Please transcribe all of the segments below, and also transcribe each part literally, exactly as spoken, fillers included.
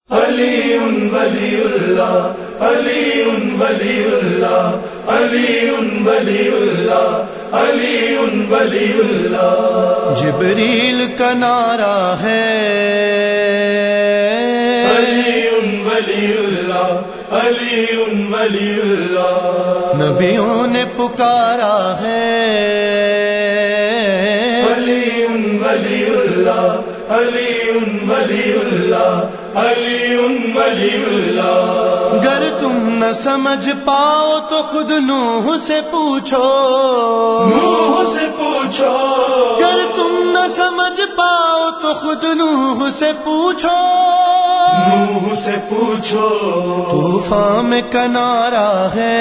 علی ولی اللہ علی ولی اللہ علی ولی اللہ علی ولی اللہ جبریل کا نعرہ ہے علی ولی اللہ علی ولی اللہ نبیوں نے پکارا ہے علی ولی اللہ علی ولی اللہ علی ولی اللہ گر تم نہ سمجھ پاؤ تو خود نوح سے پوچھو نوح سے پوچھو گر تم نہ سمجھ پاؤ تو خود نوح سے پوچھو نوح سے پوچھو طوفان میں کنارہ ہے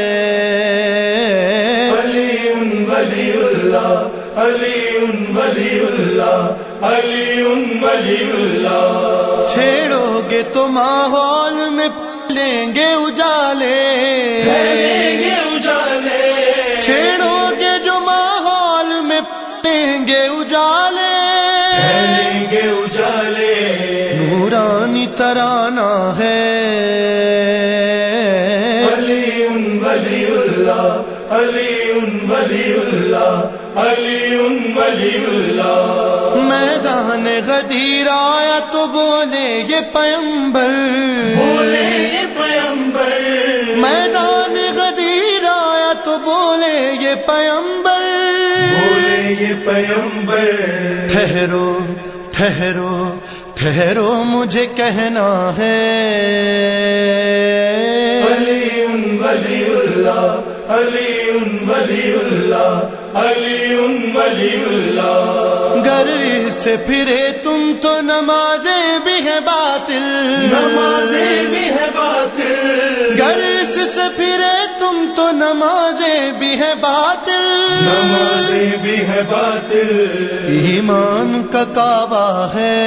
علی ولی اللہ علی ولی اللہ علی ولی اللہ چھیڑو گے تو ماحول میں پھیلیں گے اجالے پھیلیں گے اجالے چھیڑو گے جو ماحول میں پھیلیں گے اجالے پھیلیں گے اجالے نورانی ترانہ ہے علی ولی اللہ علی ولی اللہ علی ولی اللہ میدان غدیر آیا تو بولے یہ پیمبر بولے یہ پیمبر میدان غدیر آیا تو بولے یہ پیمبر بولے یہ پیمبر ٹھہرو ٹھہرو ٹھہرو مجھے کہنا ہے علی ولی اللہ علی ولی اللہ علی ولی اللہ گر اس سے پھرے تم تو نمازیں بھی ہے باطل نمازیں بھی ہے باطل گر اس سے پھرے تم تو نمازیں بھی ہے باطل نمازیں بھی ہے باطل ایمان کا کعبہ ہے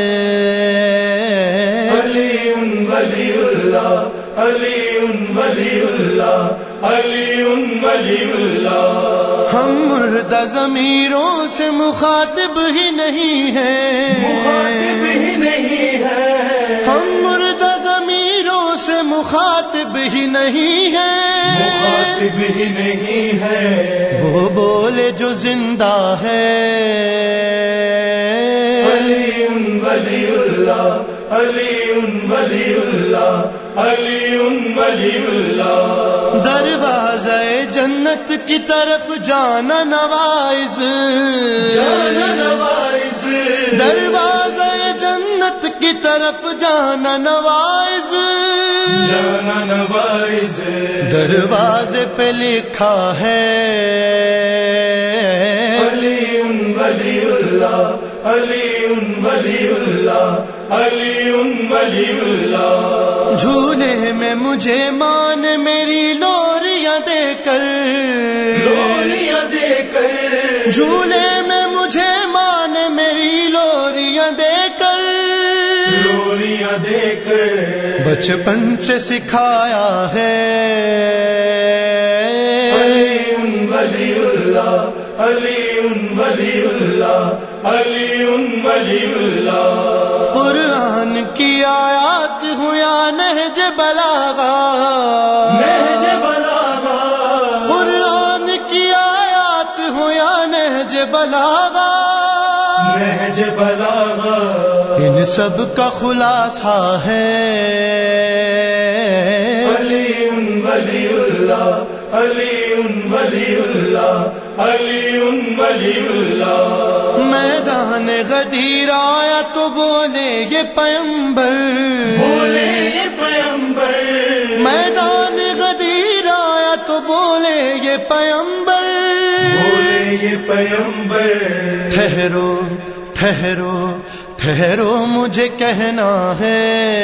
علی ولی اللہ علی ولی اللہ علی ولی اللہ ہم مردہ ضمیروں سے مخاطب ہی نہیں ہیں مخاطب ہی نہیں ہے ہم مردہ ضمیروں سے مخاطب ہی نہیں ہیں مخاطب ہی نہیں ہے وہ بولے جو زندہ ہے علی ولی اللہ علی ولی اللہ علی ولی اللہ دروازہ جنت کی طرف جانا نوائز جانا نوائز دروازہ جنت کی طرف جانا نوائز جانا نوائز دروازے پہ لکھا ہے علی ولی اللہ علی ولی اللہ علی ولی اللہ جھولے میں مجھے مان میری لوریاں دے کر لوریاں دے کر جھولے میں مجھے مان میری لوریاں دے کر لوریاں دے کر بچپن سے سکھایا ہے علی ولی اللہ علی ولی اللہ علی ولی اللہ قرآن کی آیات ہوں یا نہج بلاغہ نہج بلاغہ قرآن کی آیات ہوں یا نہج بلاغہ نہج بلاغہ ان سب کا خلاصہ ہے علی ولی اللہ علی ولی اللہ علی ولی اللہ میدان غدیر آیا تو بولے یہ پیمبر بولے یہ پیمبر میدان غدیر آیا تو بولے یہ پیمبر بولے یہ پیمبر ٹھہرو ٹھہرو ٹھہرو مجھے کہنا ہے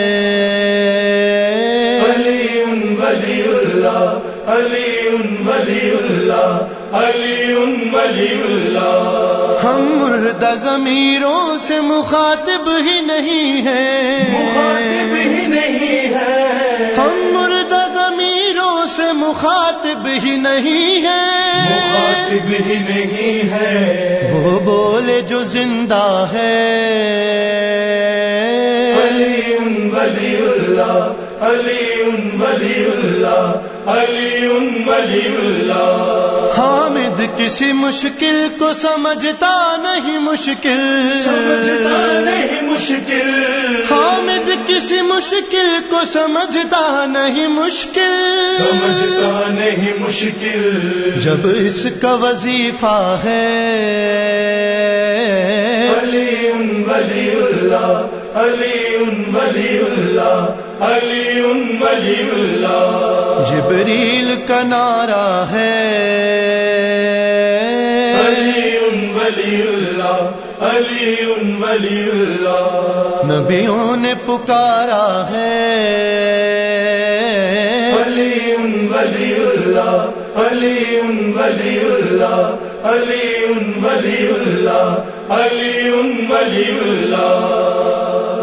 علی ولی اللہ علی ولی اللہ علی ولی اللہ ہم مردہ ضمیروں سے مخاطب ہی نہیں ہیں مخاطب ہی نہیں ہے ہم مردہ ضمیروں سے مخاطب ہی نہیں ہیں مخاطب ہی نہیں ہے وہ بولے جو زندہ ہے علی ولی اللہ علی ولی اللہ علی ولی اللہ. حامد کسی مشکل کو سمجھتا نہیں مشکل سمجھتا نہیں مشکل. حامد کسی مشکل کو سمجھتا نہیں مشکل سمجھتا نہیں مشکل. جب اس کا وظیفہ ہے علی ولی اللہ علی ولی اللہ علی ولی اللہ. جبریل کا نعرہ ہے علی ولی اللہ علی ولی اللہ. نبیوں نے پکارا ہے علی ولی اللہ علی ولی اللہ علی ولی اللہ علی ولی اللہ.